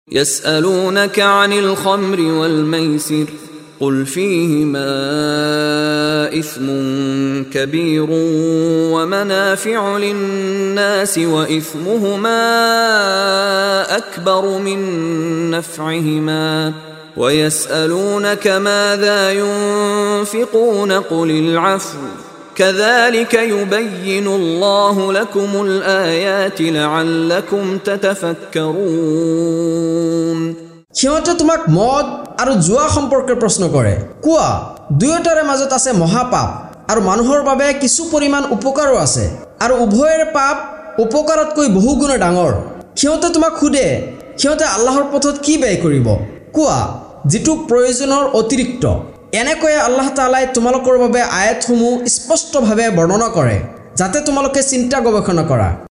يسألونك عن الخمر والميسر قل فيهما إثم كبير ومنافع للناس وإثمهما أكبر من نفعهما ويسألونك ماذا ينفقون قل العفو كذلك يبين الله لكم الآيات لعلكم تتفكرون সিহঁতে তোমাক মদ আৰু জুৱা সম্পৰ্কে প্ৰশ্ন কৰে কোৱা দুয়োটাৰে মাজত আছে মহাপাপ আৰু মানুহৰ বাবে কিছু পৰিমাণ উপকাৰো আছে আৰু উভয়ৰ পাপ উপকাৰতকৈ বহু গুণ ডাঙৰ সিহঁতে তোমাক খুদে সিহঁতে আল্লাহৰ পথত কি ব্যয় কৰিব কোৱা যেটো প্ৰয়োজনৰ অতিৰিক্ত এনেকৈ আল্লাহ তাআলাই তোমালোকৰ বাবে আয়াতসমূহ স্পষ্টভাৱে বৰ্ণনা কৰে যাতে তোমালোকে চিন্তা গৱেষণা কৰা